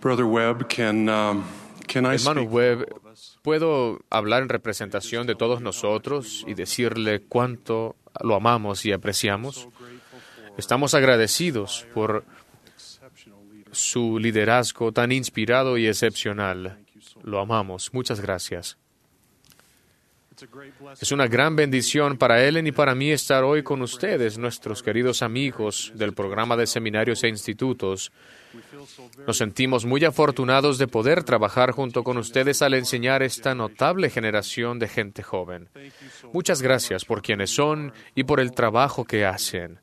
Brother Webb, can I Hermano speak? Webb, ¿puedo hablar en representación de todos nosotros y decirle cuánto lo amamos y apreciamos? Estamos agradecidos por su liderazgo tan inspirado y excepcional. Lo amamos. Muchas gracias. Es una gran bendición para Ellen y para mí estar hoy con ustedes, nuestros queridos amigos del programa de seminarios e institutos. Nos sentimos muy afortunados de poder trabajar junto con ustedes al enseñar esta notable generación de gente joven. Muchas gracias por quienes son y por el trabajo que hacen.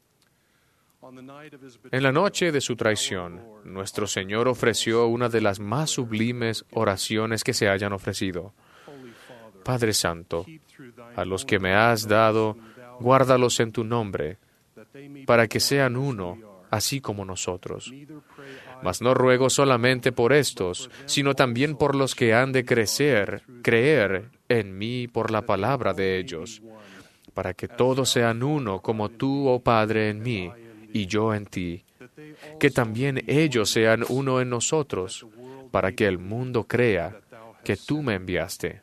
En la noche de su traición, nuestro Señor ofreció una de las más sublimes oraciones que se hayan ofrecido. Padre Santo, a los que me has dado, guárdalos en tu nombre, para que sean uno, así como nosotros. Mas no ruego solamente por estos, sino también por los que han de creer en mí por la palabra de ellos, para que todos sean uno, como tú, oh Padre, en mí, y yo en ti, que también ellos sean uno en nosotros, para que el mundo crea que tú me enviaste.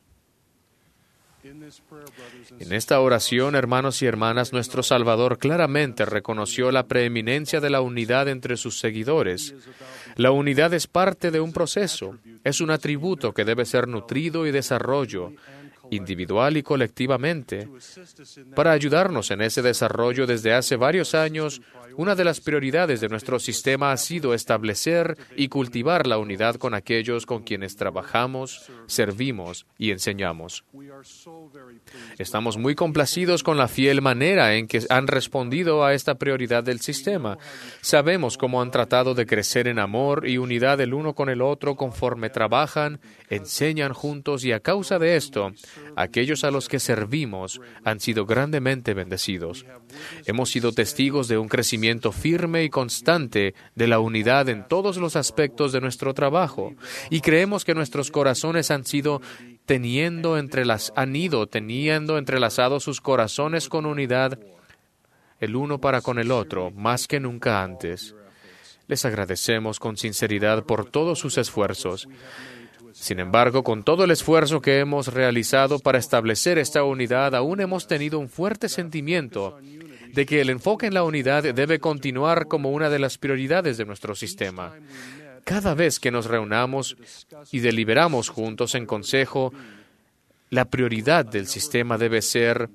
En esta oración, hermanos y hermanas, nuestro Salvador claramente reconoció la preeminencia de la unidad entre sus seguidores. La unidad es parte de un proceso, es un atributo que debe ser nutrido y desarrollo, individual y colectivamente. Para ayudarnos en ese desarrollo desde hace varios años, una de las prioridades de nuestro sistema ha sido establecer y cultivar la unidad con aquellos con quienes trabajamos, servimos y enseñamos. Estamos muy complacidos con la fiel manera en que han respondido a esta prioridad del sistema. Sabemos cómo han tratado de crecer en amor y unidad el uno con el otro conforme trabajan, enseñan juntos y a causa de esto, aquellos a los que servimos han sido grandemente bendecidos. Hemos sido testigos de un crecimiento firme y constante de la unidad en todos los aspectos de nuestro trabajo y creemos que nuestros corazones han ido teniendo entrelazados sus corazones con unidad el uno para con el otro, más que nunca antes. Les agradecemos con sinceridad por todos sus esfuerzos. Sin embargo, con todo el esfuerzo que hemos realizado para establecer esta unidad, aún hemos tenido un fuerte sentimiento de que el enfoque en la unidad debe continuar como una de las prioridades de nuestro sistema. Cada vez que nos reunamos y deliberamos juntos en consejo, la prioridad del sistema debe ser.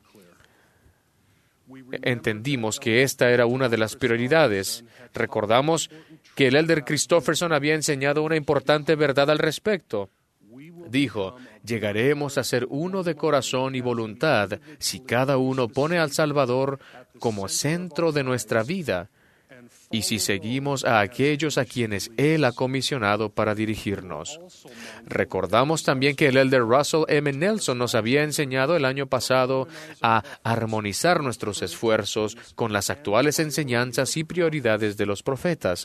Entendimos que esta era una de las prioridades. Recordamos que el elder Christofferson había enseñado una importante verdad al respecto. Dijo, llegaremos a ser uno de corazón y voluntad si cada uno pone al Salvador como centro de nuestra vida y si seguimos a aquellos a quienes Él ha comisionado para dirigirnos. Recordamos también que el elder Russell M. Nelson nos había enseñado el año pasado a armonizar nuestros esfuerzos con las actuales enseñanzas y prioridades de los profetas.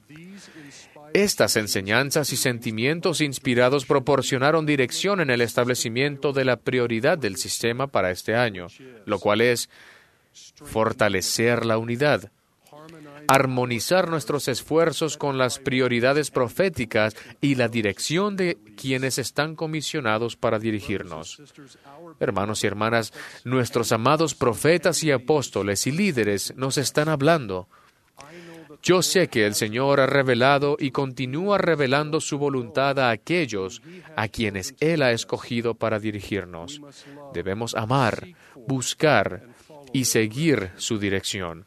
Estas enseñanzas y sentimientos inspirados proporcionaron dirección en el establecimiento de la prioridad del sistema para este año, lo cual es fortalecer la unidad, armonizar nuestros esfuerzos con las prioridades proféticas y la dirección de quienes están comisionados para dirigirnos. Hermanos y hermanas, nuestros amados profetas y apóstoles y líderes nos están hablando. Yo sé que el Señor ha revelado y continúa revelando su voluntad a aquellos a quienes Él ha escogido para dirigirnos. Debemos amar, buscar y seguir su dirección.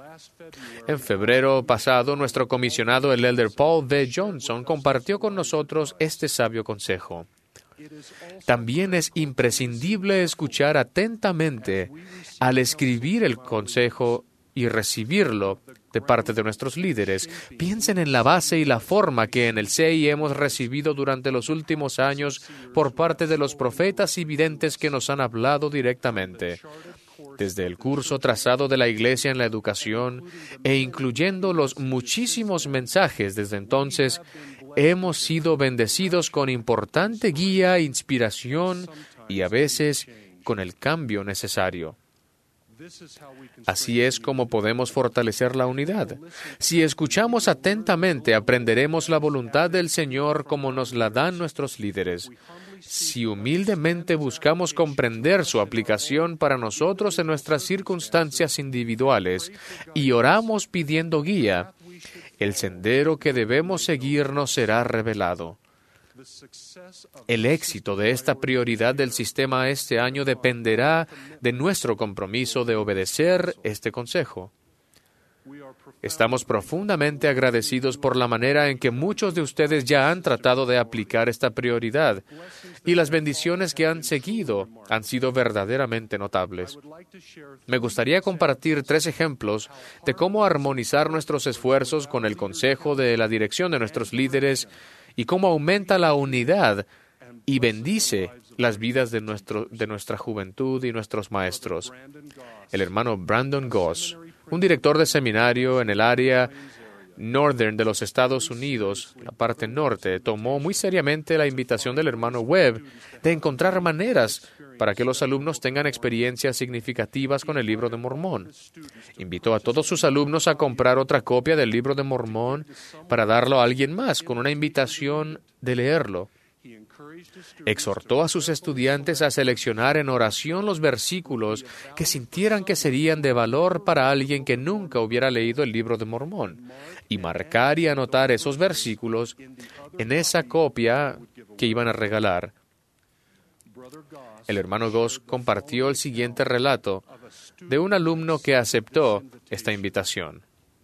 En febrero pasado, nuestro comisionado, el elder Paul V. Johnson, compartió con nosotros este sabio consejo. También es imprescindible escuchar atentamente al escribir el consejo y recibirlo de parte de nuestros líderes. Piensen en la base y la forma que en el CEI hemos recibido durante los últimos años por parte de los profetas y videntes que nos han hablado directamente. Desde el curso trazado de la Iglesia en la educación e incluyendo los muchísimos mensajes desde entonces, hemos sido bendecidos con importante guía, inspiración y a veces con el cambio necesario. Así es como podemos fortalecer la unidad. Si escuchamos atentamente, aprenderemos la voluntad del Señor como nos la dan nuestros líderes. Si humildemente buscamos comprender su aplicación para nosotros en nuestras circunstancias individuales y oramos pidiendo guía, el sendero que debemos seguir nos será revelado. El éxito de esta prioridad del sistema este año dependerá de nuestro compromiso de obedecer este consejo. Estamos profundamente agradecidos por la manera en que muchos de ustedes ya han tratado de aplicar esta prioridad y las bendiciones que han seguido han sido verdaderamente notables. Me gustaría compartir 3 ejemplos de cómo armonizar nuestros esfuerzos con el consejo de la dirección de nuestros líderes y cómo aumenta la unidad y bendice las vidas de nuestra juventud y nuestros maestros. El hermano Brandon Goss, un director de seminario en el área northern de los Estados Unidos, la parte norte, tomó muy seriamente la invitación del hermano Webb de encontrar maneras para que los alumnos tengan experiencias significativas con el Libro de Mormón. Invitó a todos sus alumnos a comprar otra copia del Libro de Mormón para darlo a alguien más, con una invitación de leerlo. Exhortó a sus estudiantes a seleccionar en oración los versículos que sintieran que serían de valor para alguien que nunca hubiera leído el Libro de Mormón, y marcar y anotar esos versículos en esa copia que iban a regalar. El hermano Goss compartió el siguiente relato de un alumno que aceptó esta invitación.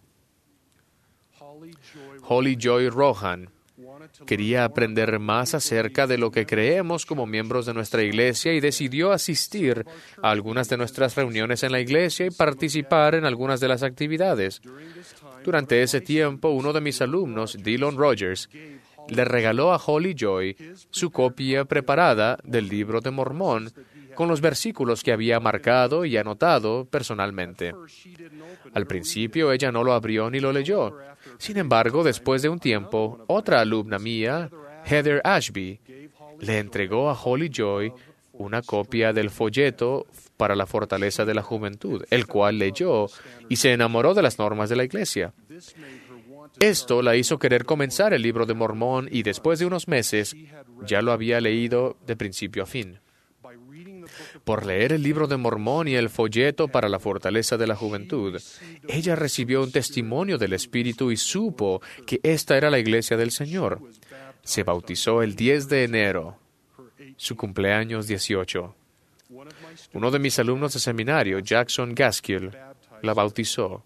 Holly Joy Rohan quería aprender más acerca de lo que creemos como miembros de nuestra iglesia y decidió asistir a algunas de nuestras reuniones en la iglesia y participar en algunas de las actividades. Durante ese tiempo, uno de mis alumnos, Dylan Rogers, le regaló a Holly Joy su copia preparada del Libro de Mormón con los versículos que había marcado y anotado personalmente. Al principio ella no lo abrió ni lo leyó. Sin embargo, después de un tiempo, otra alumna mía, Heather Ashby, le entregó a Holly Joy una copia del folleto para la fortaleza de la juventud, el cual leyó y se enamoró de las normas de la iglesia. Esto la hizo querer comenzar el Libro de Mormón y después de unos meses ya lo había leído de principio a fin. Por leer el Libro de Mormón y el folleto para la fortaleza de la juventud, ella recibió un testimonio del Espíritu y supo que esta era la iglesia del Señor. Se bautizó el 10 de enero, su cumpleaños 18. Uno de mis alumnos de seminario, Jackson Gaskill, la bautizó.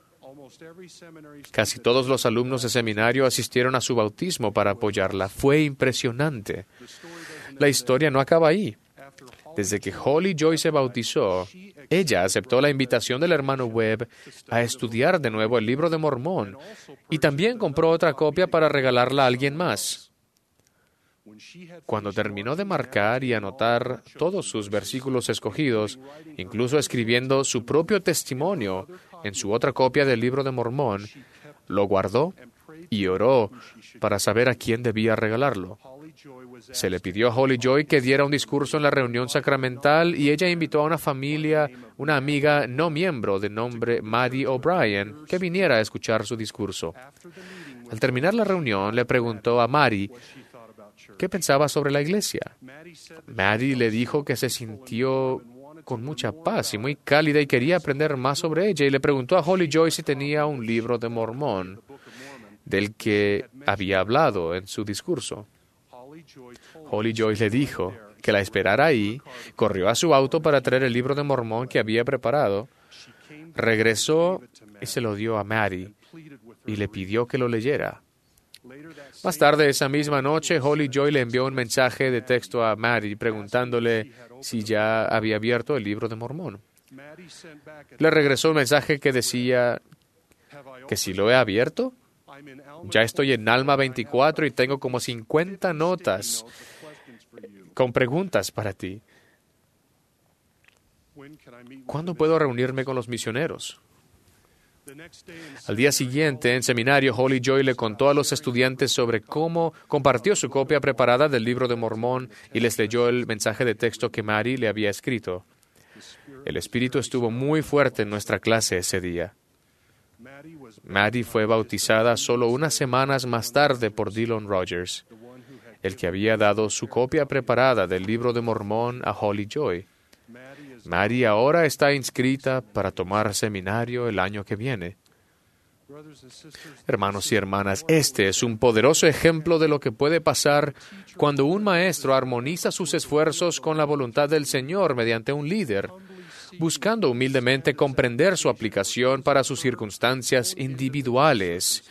Casi todos los alumnos de seminario asistieron a su bautismo para apoyarla. Fue impresionante. La historia no acaba ahí. Desde que Holly Joy se bautizó, ella aceptó la invitación del hermano Webb a estudiar de nuevo el Libro de Mormón y también compró otra copia para regalarla a alguien más. Cuando terminó de marcar y anotar todos sus versículos escogidos, incluso escribiendo su propio testimonio en su otra copia del Libro de Mormón, lo guardó y oró para saber a quién debía regalarlo. Se le pidió a Holly Joy que diera un discurso en la reunión sacramental y ella invitó a una amiga no miembro de nombre Maddie O'Brien, que viniera a escuchar su discurso. Al terminar la reunión, le preguntó a Maddie qué pensaba sobre la iglesia. Maddie le dijo que se sintió con mucha paz y muy cálida y quería aprender más sobre ella, y le preguntó a Holly Joy si tenía un Libro de Mormón, del que había hablado en su discurso. Holly Joy le dijo que la esperara ahí, corrió a su auto para traer el Libro de Mormón que había preparado, regresó y se lo dio a Maddie y le pidió que lo leyera. Más tarde esa misma noche, Holly Joy le envió un mensaje de texto a Maddie preguntándole si ya había abierto el Libro de Mormón. Le regresó un mensaje que decía que si lo he abierto. Ya estoy en Alma 24 y tengo como 50 notas con preguntas para ti. ¿Cuándo puedo reunirme con los misioneros? Al día siguiente, en seminario, Holly Joy le contó a los estudiantes sobre cómo compartió su copia preparada del Libro de Mormón y les leyó el mensaje de texto que Mary le había escrito. El Espíritu estuvo muy fuerte en nuestra clase ese día. Maddie fue bautizada solo unas semanas más tarde por Dylan Rogers, el que había dado su copia preparada del Libro de Mormón a Holly Joy. Maddie ahora está inscrita para tomar seminario el año que viene. Hermanos y hermanas, este es un poderoso ejemplo de lo que puede pasar cuando un maestro armoniza sus esfuerzos con la voluntad del Señor mediante un líder, buscando humildemente comprender su aplicación para sus circunstancias individuales.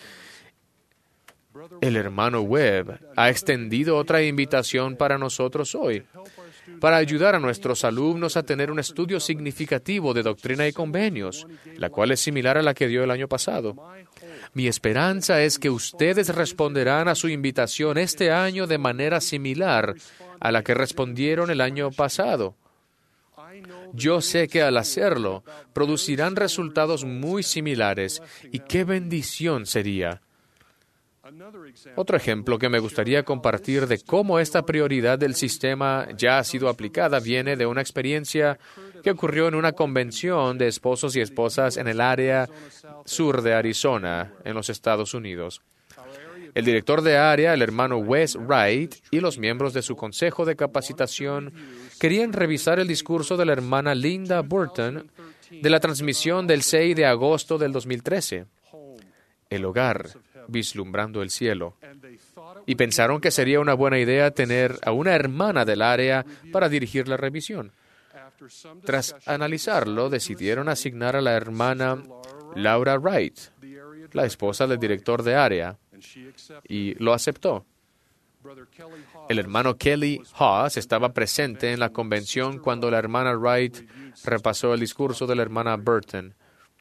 El hermano Webb ha extendido otra invitación para nosotros hoy, para ayudar a nuestros alumnos a tener un estudio significativo de doctrina y convenios, la cual es similar a la que dio el año pasado. Mi esperanza es que ustedes responderán a su invitación este año de manera similar a la que respondieron el año pasado. Yo sé que al hacerlo, producirán resultados muy similares, y qué bendición sería. Otro ejemplo que me gustaría compartir de cómo esta prioridad del sistema ya ha sido aplicada viene de una experiencia que ocurrió en una convención de esposos y esposas en el área sur de Arizona, en los Estados Unidos. El director de área, el hermano Wes Wright, y los miembros de su consejo de capacitación querían revisar el discurso de la hermana Linda Burton de la transmisión del 6 de agosto del 2013, El hogar, vislumbrando el cielo, y pensaron que sería una buena idea tener a una hermana del área para dirigir la revisión. Tras analizarlo, decidieron asignar a la hermana Laura Wright, la esposa del director de área, y lo aceptó. El hermano Kelly Haas estaba presente en la convención cuando la hermana Wright repasó el discurso de la hermana Burton.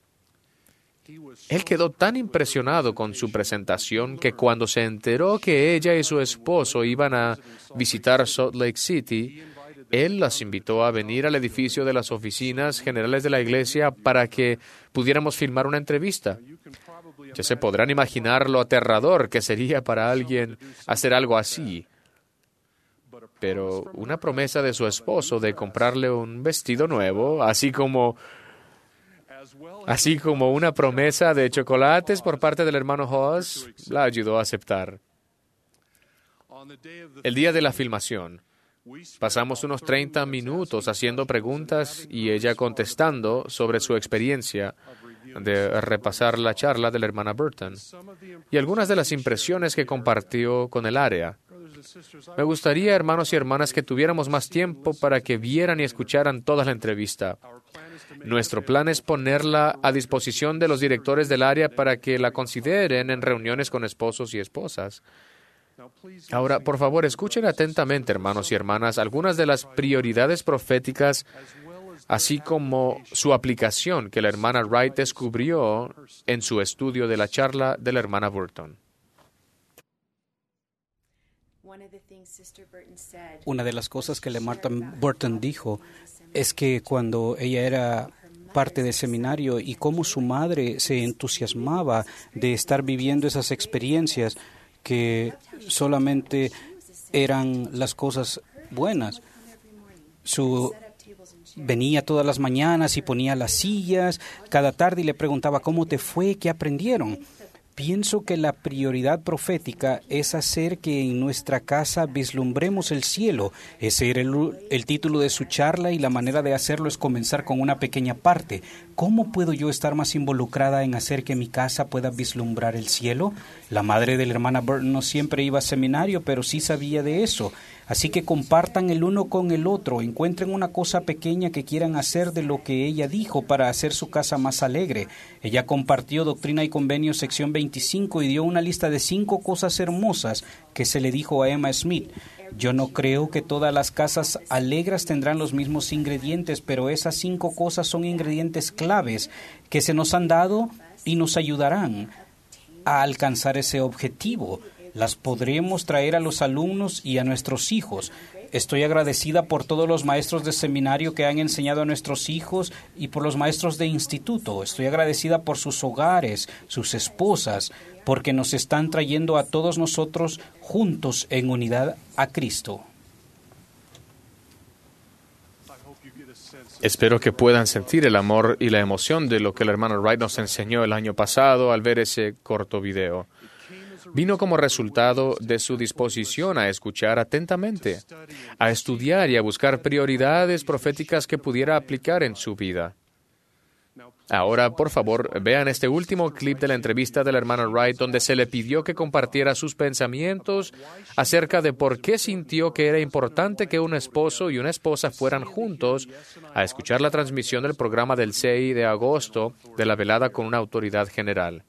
Él quedó tan impresionado con su presentación que cuando se enteró que ella y su esposo iban a visitar Salt Lake City, él las invitó a venir al edificio de las oficinas generales de la iglesia para que pudiéramos filmar una entrevista. Ya se podrán imaginar lo aterrador que sería para alguien hacer algo así. Pero una promesa de su esposo de comprarle un vestido nuevo, así como una promesa de chocolates por parte del hermano Haas, la ayudó a aceptar. El día de la filmación, pasamos unos 30 minutos haciendo preguntas y ella contestando sobre su experiencia de repasar la charla de la hermana Burton y algunas de las impresiones que compartió con el área. Me gustaría, hermanos y hermanas, que tuviéramos más tiempo para que vieran y escucharan toda la entrevista. Nuestro plan es ponerla a disposición de los directores del área para que la consideren en reuniones con esposos y esposas. Ahora, por favor, escuchen atentamente, hermanos y hermanas, algunas de las prioridades proféticas, así como su aplicación que la hermana Wright descubrió en su estudio de la charla de la hermana Burton. Una de las cosas que la hermana Burton dijo es que cuando ella era parte del seminario y cómo su madre se entusiasmaba de estar viviendo esas experiencias que solamente eran las cosas buenas. Venía todas las mañanas y ponía las sillas cada tarde y le preguntaba cómo te fue, qué aprendieron. Pienso que la prioridad profética es hacer que en nuestra casa vislumbremos el cielo. Ese era el título de su charla y la manera de hacerlo es comenzar con una pequeña parte. ¿Cómo puedo yo estar más involucrada en hacer que mi casa pueda vislumbrar el cielo? La madre de la hermana Burton no siempre iba a seminario, pero sí sabía de eso. Así que compartan el uno con el otro, encuentren una cosa pequeña que quieran hacer de lo que ella dijo para hacer su casa más alegre. Ella compartió Doctrina y Convenios sección 25 y dio una lista de 5 cosas hermosas que se le dijo a Emma Smith. Yo no creo que todas las casas alegres tendrán los mismos ingredientes, pero esas 5 cosas son ingredientes claves que se nos han dado y nos ayudarán a alcanzar ese objetivo. Las podremos traer a los alumnos y a nuestros hijos. Estoy agradecida por todos los maestros de seminario que han enseñado a nuestros hijos y por los maestros de instituto. Estoy agradecida por sus hogares, sus esposas, porque nos están trayendo a todos nosotros juntos en unidad a Cristo. Espero que puedan sentir el amor y la emoción de lo que el hermano Wright nos enseñó el año pasado al ver ese corto video. Vino como resultado de su disposición a escuchar atentamente, a estudiar y a buscar prioridades proféticas que pudiera aplicar en su vida. Ahora, por favor, vean este último clip de la entrevista del hermano Wright, donde se le pidió que compartiera sus pensamientos acerca de por qué sintió que era importante que un esposo y una esposa fueran juntos a escuchar la transmisión del programa del 6 de agosto de la velada con una autoridad general.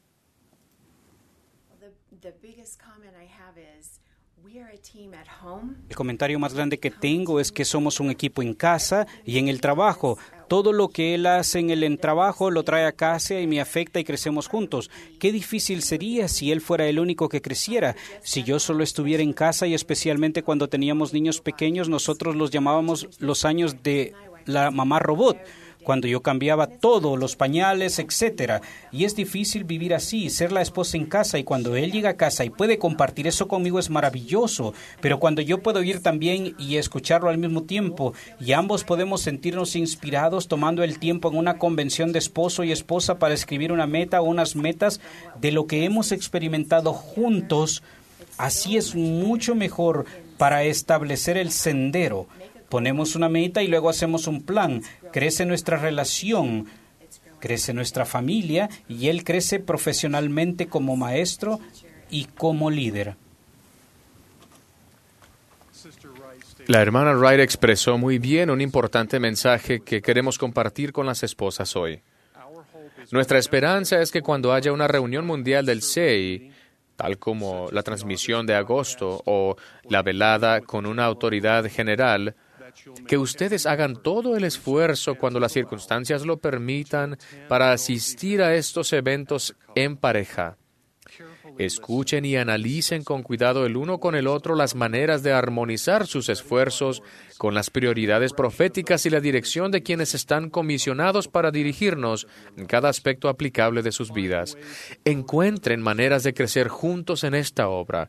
El comentario más grande que tengo es que somos un equipo en casa y en el trabajo. Todo lo que él hace en el trabajo lo trae a casa y me afecta y crecemos juntos. Qué difícil sería si él fuera el único que creciera. Si yo solo estuviera en casa, y especialmente cuando teníamos niños pequeños, nosotros los llamábamos los años de la mamá robot, cuando yo cambiaba todo, los pañales, etcétera. Y es difícil vivir así, ser la esposa en casa, y cuando él llega a casa y puede compartir eso conmigo es maravilloso. Pero cuando yo puedo ir también y escucharlo al mismo tiempo, y ambos podemos sentirnos inspirados tomando el tiempo en una convención de esposo y esposa para escribir una meta o unas metas de lo que hemos experimentado juntos, así es mucho mejor para establecer el sendero. Ponemos una meta y luego hacemos un plan. Crece nuestra relación, crece nuestra familia y él crece profesionalmente como maestro y como líder. La hermana Wright expresó muy bien un importante mensaje que queremos compartir con las esposas hoy. Nuestra esperanza es que cuando haya una reunión mundial del SEI, tal como la transmisión de agosto o la velada con una autoridad general, que ustedes hagan todo el esfuerzo cuando las circunstancias lo permitan para asistir a estos eventos en pareja. Escuchen y analicen con cuidado el uno con el otro las maneras de armonizar sus esfuerzos con las prioridades proféticas y la dirección de quienes están comisionados para dirigirnos en cada aspecto aplicable de sus vidas. Encuentren maneras de crecer juntos en esta obra.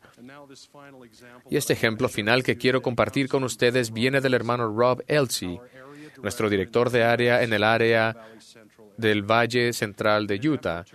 Y este ejemplo final que quiero compartir con ustedes viene del hermano Rob Elsey, nuestro director de área en el área del Valle Central de Utah.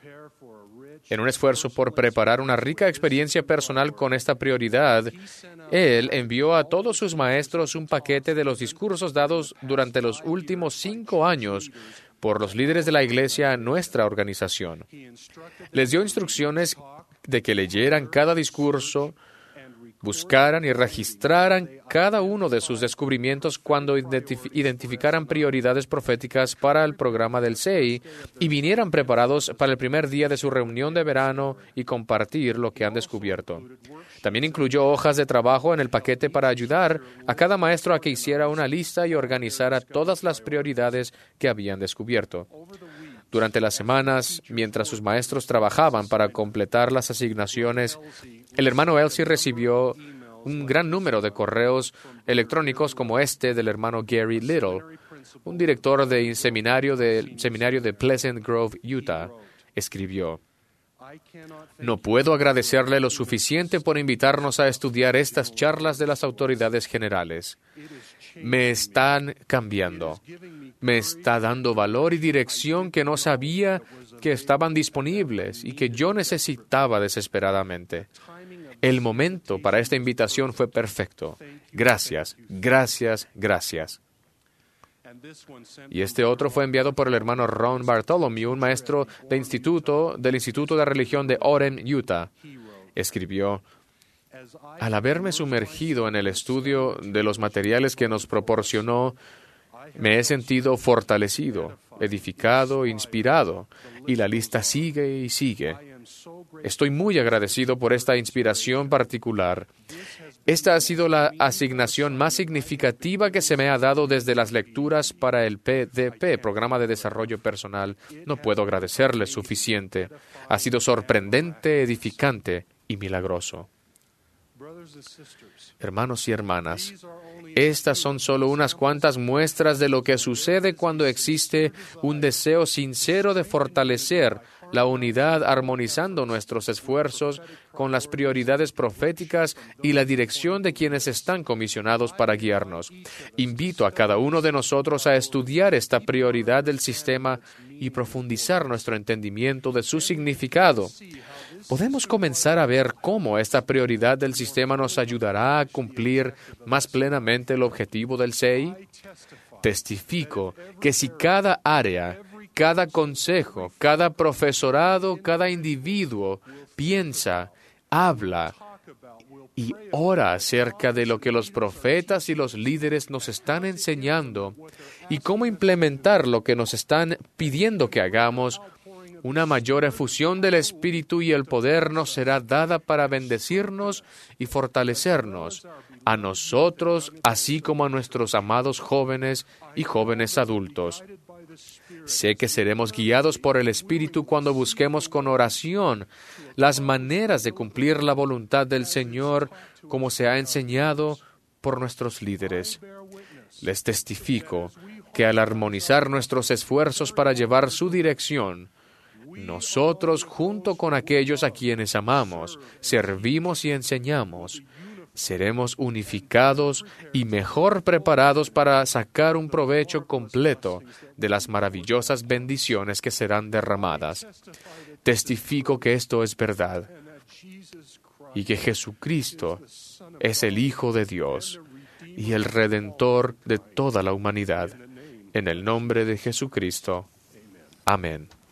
En un esfuerzo por preparar una rica experiencia personal con esta prioridad, él envió a todos sus maestros un paquete de los discursos dados durante los últimos 5 años por los líderes de la iglesia en nuestra organización. Les dio instrucciones de que leyeran cada discurso, buscaran y registraran cada uno de sus descubrimientos cuando identificaran prioridades proféticas para el programa del SEI y vinieran preparados para el primer día de su reunión de verano y compartir lo que han descubierto. También incluyó hojas de trabajo en el paquete para ayudar a cada maestro a que hiciera una lista y organizara todas las prioridades que habían descubierto. Durante las semanas, mientras sus maestros trabajaban para completar las asignaciones, el hermano Elsey recibió un gran número de correos electrónicos como este del hermano Gary Little, un director del seminario de Pleasant Grove, Utah. Escribió: "No puedo agradecerle lo suficiente por invitarnos a estudiar estas charlas de las autoridades generales. Me están cambiando. Me está dando valor y dirección que no sabía que estaban disponibles y que yo necesitaba desesperadamente. El momento para esta invitación fue perfecto. Gracias, gracias, gracias." Y este otro fue enviado por el hermano Ron Bartholomew, un maestro del Instituto de Religión de Orem, Utah. Escribió: "Al haberme sumergido en el estudio de los materiales que nos proporcionó, me he sentido fortalecido, edificado, inspirado, y la lista sigue y sigue. Estoy muy agradecido por esta inspiración particular. Esta ha sido la asignación más significativa que se me ha dado desde las lecturas para el PDP, Programa de Desarrollo Personal. No puedo agradecerle suficiente. Ha sido sorprendente, edificante y milagroso." Hermanos y hermanas, estas son solo unas cuantas muestras de lo que sucede cuando existe un deseo sincero de fortalecer la unidad, armonizando nuestros esfuerzos con las prioridades proféticas y la dirección de quienes están comisionados para guiarnos. Invito a cada uno de nosotros a estudiar esta prioridad del sistema y profundizar nuestro entendimiento de su significado. ¿Podemos comenzar a ver cómo esta prioridad del sistema nos ayudará a cumplir más plenamente el objetivo del CEI? Testifico que si cada área, cada consejo, cada profesorado, cada individuo piensa, habla y ora acerca de lo que los profetas y los líderes nos están enseñando y cómo implementar lo que nos están pidiendo que hagamos, una mayor efusión del Espíritu y el poder nos será dada para bendecirnos y fortalecernos, a nosotros, así como a nuestros amados jóvenes y jóvenes adultos. Sé que seremos guiados por el Espíritu cuando busquemos con oración las maneras de cumplir la voluntad del Señor como se ha enseñado por nuestros líderes. Les testifico que al armonizar nuestros esfuerzos para llevar su dirección, nosotros, junto con aquellos a quienes amamos, servimos y enseñamos, seremos unificados y mejor preparados para sacar un provecho completo de las maravillosas bendiciones que serán derramadas. Testifico que esto es verdad y que Jesucristo es el Hijo de Dios y el Redentor de toda la humanidad. En el nombre de Jesucristo. Amén.